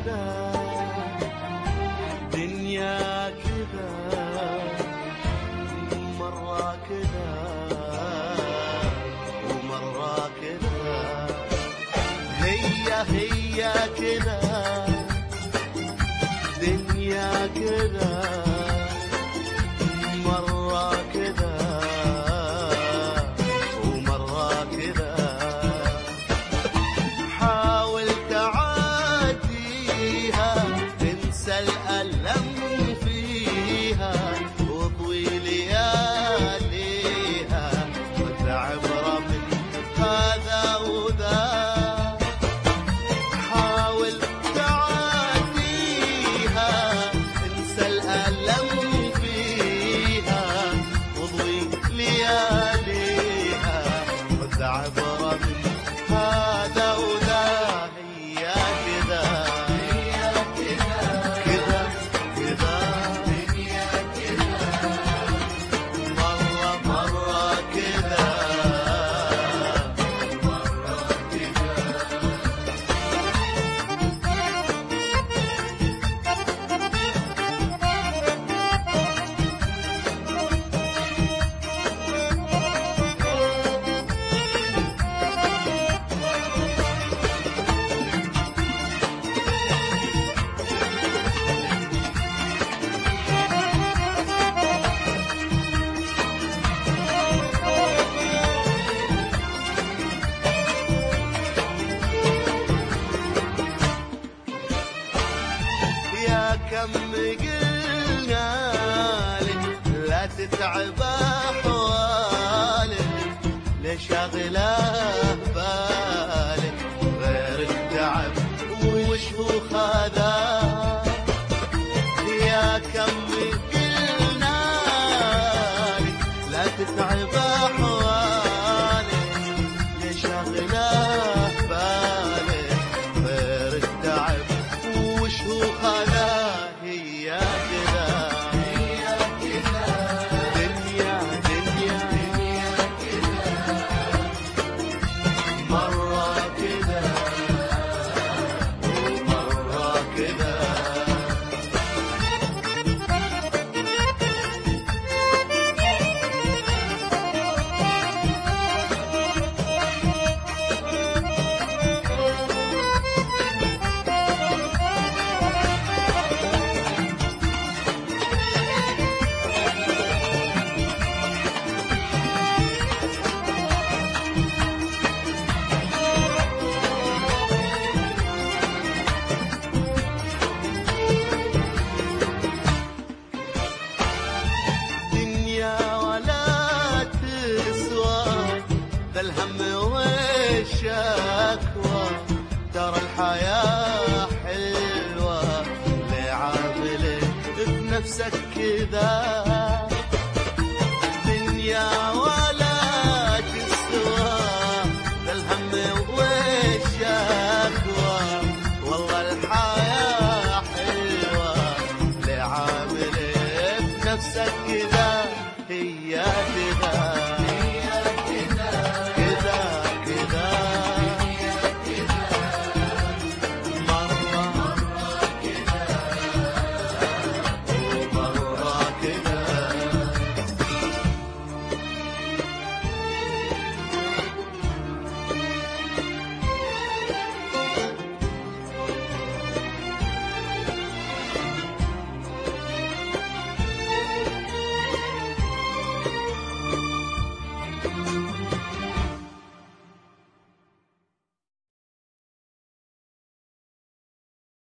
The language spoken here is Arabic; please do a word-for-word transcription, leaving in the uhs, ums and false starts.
كذا دنيا كذا مرة كذا ومرة كذا هي هي كذا دنيا كذا مرة كذا ومرة كذا حاول تعديها انسى الألم فيها واضوي لياليها خذ عبرة من هذا وذا حاول تعديها انسى الألم فيها واضوي لياليها خذ عبرة من هذا وذا هي كذا كذا كذا دنيا كذا مرة مرة كذا مرة كذا يا كم قلنا لك لا تتعب احوالك ليش شاغله بالك غير التعب وش هو خذا يا كم قلنا لك لا تتعب احوالك ليش شاغله بالك غير التعب وش هو خذا هي كذا دنيا دنيا مرة كذا ومرة كذا الهم والشكوى ترى الحياة حلوة ليه عاملك بنفسك كذا دنيا ولا تسوى الهم والشكوى والله الحياة حلوة ليه عاملك بنفسك كذا